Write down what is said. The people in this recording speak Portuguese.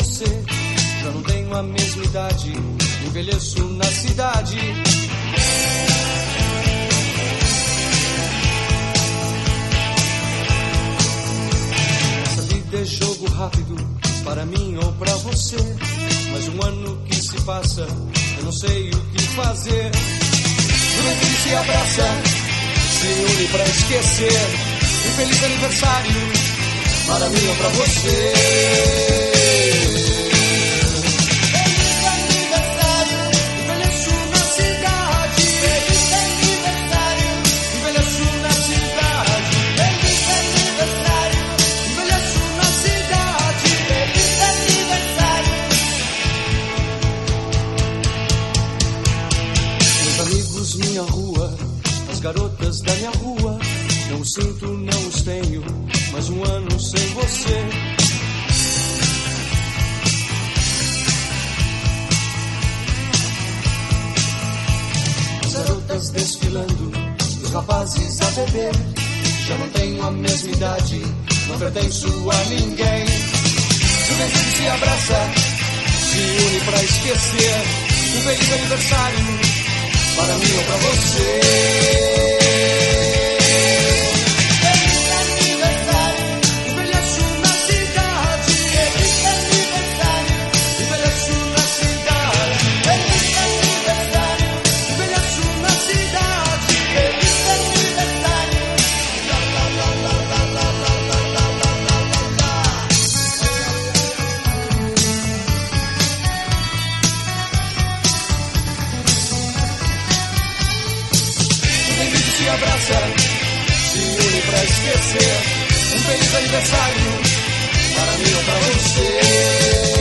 você. Já não tenho a mesma idade, envelheço na cidade. Essa vida é jogo rápido, para mim ou pra você. Mas um ano que se passa, eu não sei o que fazer. Juventude se abraça, se une pra esquecer. Um feliz aniversário, para mim ou pra você. Feliz aniversário, envelheço na cidade. Feliz aniversário, envelheço na cidade. Feliz aniversário, envelheço na cidade. Feliz aniversário. Meus amigos, minha rua, as garotas da minha rua. Não sinto, não os tenho, mas um ano sem você. As garotas desfilando, os rapazes a beber. Já não tenho a mesma idade, não pertenço a ninguém. Juventude se abraça, se une pra esquecer. Um feliz aniversário, para mim ou pra você. Se abraça, se une pra esquecer. Um feliz aniversário, para mim ou pra você.